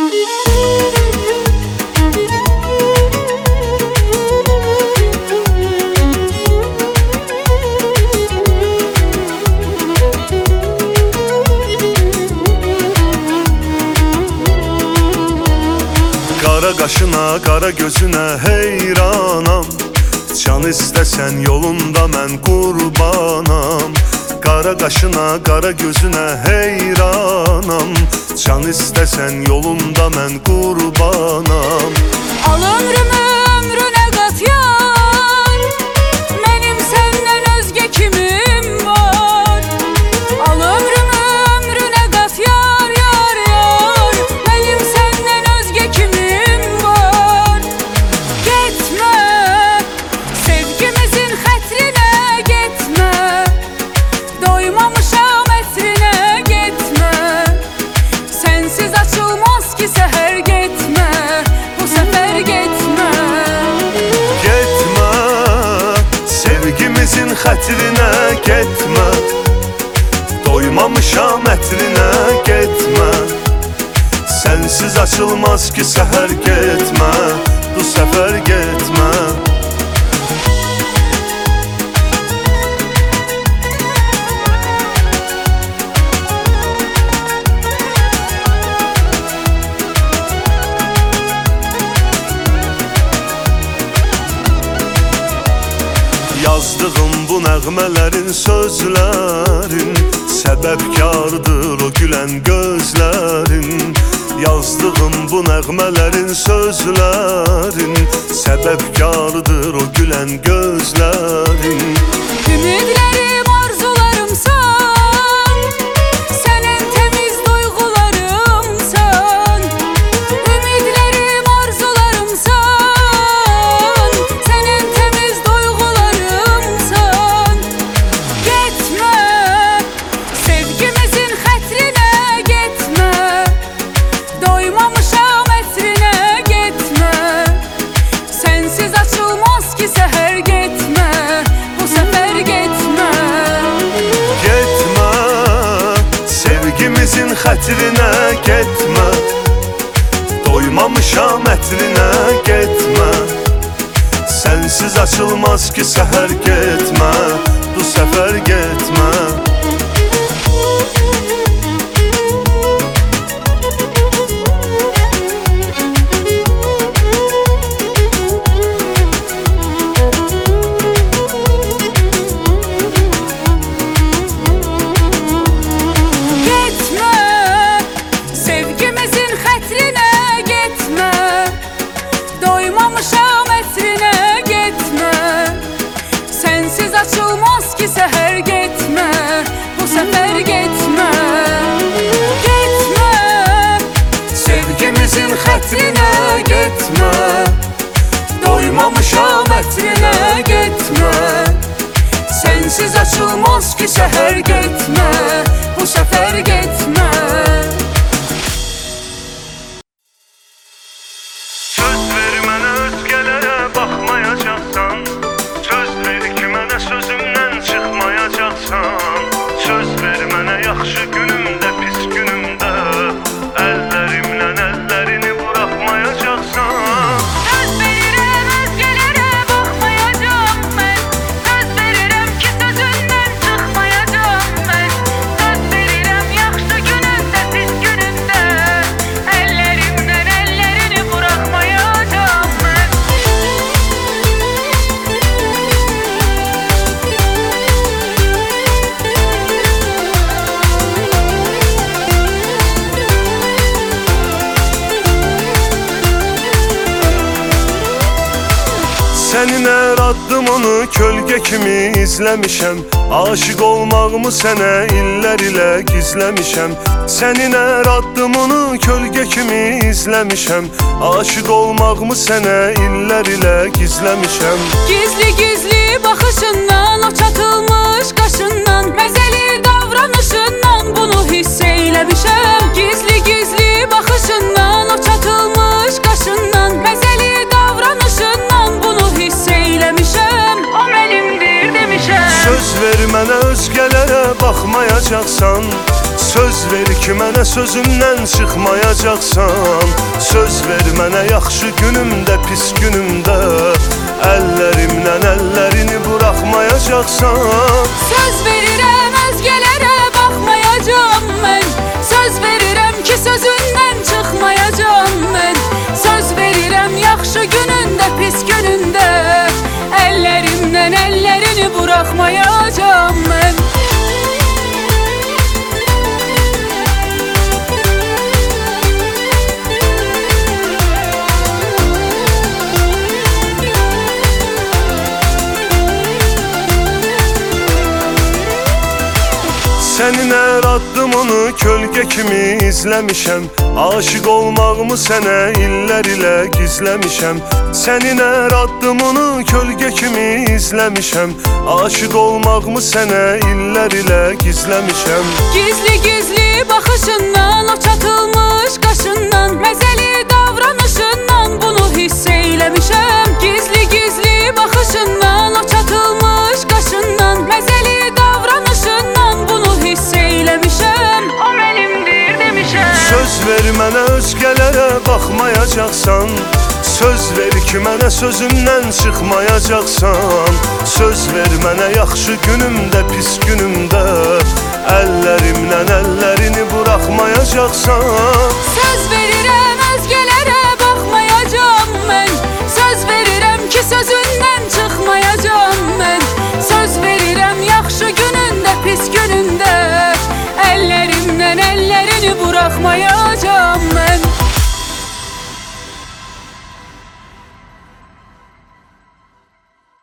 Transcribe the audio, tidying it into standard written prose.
Qara qaşına, qara gözünə heyranam. Can istəsən yolunda mən qurbanam. Qara qaşına, qara gözünə heyranam. Can istəsən yolunda mən qurbanam. Al ömrümü ömrünə qat yar, mənim səndən özgə kimim var? Al ömrümü ömrünə qat yar, yar, yar, mənim səndən özgə kimim var? Getmə, sevgimizin xətrinə getmə, doymamışam ətrinə getmə. Sənsiz açılmaz ki səhər, getmə, bu səfər getmə. Getmə, sevgimizin xətrinə getmə, doymamışam ətrinə getmə. Sənsiz açılmaz ki səhər, getmə, bu səfər getmə. Yazdığım bu nəğmələrin sözlərin səbəbkardır o gülən gözlərin. Yazdığım bu nəğmələrin sözlərin səbəbkardır o gülən gözlərin. Ümidlərim, arzularımsan, sənin təmiz duyğularımsan. Ümidlərim, arzularımsan, sənin təmiz duyğularımsan. Getmə, sevgimizin xətrinə getmə, doymamışam ətrinə getmə. Sənsiz açılmaz ki səhər, getmə, bu səfər getmə. Getmə, sevgimizin xətrinə getmə, doymamışam ətrinə getmə. Sənsiz açılmaz ki səhər, getmə, bu səfər getmə. Getmə, sevgimizin xətrinə getmə, doymamışam ətrinə getmə. Sənsiz açılmaz ki səhər, getmə, bu səfər getmə. Getmə, Sevgimizin xətrinə getmə, doymamışam ətrinə getmə. Sənsiz açılmaz ki səhər, getmə, bu səfər getmə. Söz ver mənə özgələrə baxmayacaqsan, söz ver ki mənə sözümdən çıxmayacaqsan. Söz ver mənə yaxşı günümdə, pis günümdə əllərimlə əllərini buraxmayacaqsan. söz verirəm, özgələrə baxmayacam mən. Söz verirəm ki sözündən çıxmayacam mən. Söz verirəm yaxşı günümdə, pis günümdə əllərimdən əllərini buraxmayacam mən. Sənin hər addımını kölgə kimi izləmişəm. Aşıq olmağımı sənə illər ilə gizləmişəm. Sənin hər addımını kölgə kimi izləmişəm. Aşıq olmağımı sənə illər ilə gizləmişəm. Gizli gizli baxışından, o çatılmış qaşından, məzəli davranışından bunu hiss eyləmişəm. Gizli gizli baxışından, o çatılmış qaşından, məzəli davranışından bunu hiss eyləmişəm. O mənimdir demişəm. Söz ver mənə özgələrə baxmayacaqsan, Söz ver ki mənə sözündən çıxmayacaqsan. Söz ver mənə yaxşı günümdə, pis günümdə əllərimdən əllərini buraxmayacaqsan. Söz verirəm özgələrə baxmayacam mən. Söz verirəm ki sözündən çıxmayacam mən. Söz verirəm yaxşı günündə, pis günündə əllərimdən əllərini buraxmayacam mən. Sənin hər addımını kölgə kimi izləmişəm. Aşıq olmağımı sənə illər ilə gizləmişəm. Sənin hər addımını kölgə kimi izləmişəm. Aşıq olmağımı sənə illər ilə gizləmişəm. Gizli gizli baxışından, o çatılmış qaşından, məzəli davranışından bunu hiss eyləmişəm. Gizli gizli baxışından, o çatılmış qaşından, məzəli davranışından bunu hiss eyləmişəm. O mənimdir demişəm. Söz ver mənə özgələrə baxmayacaqsan. Söz ver ki mənə sözündən çıxmayacaqsan. Söz ver mənə yaxşı günümdə, pis günümdə əllərimdən əllərini buraxmayacaqsan. Söz verirəm özgələrə baxmayacam mən. Söz verirəm ki sözündən çıxmayacam mən. Söz verirəm yaxşı günündə, pis günündə əllərimdən əllərini buraxmayacam.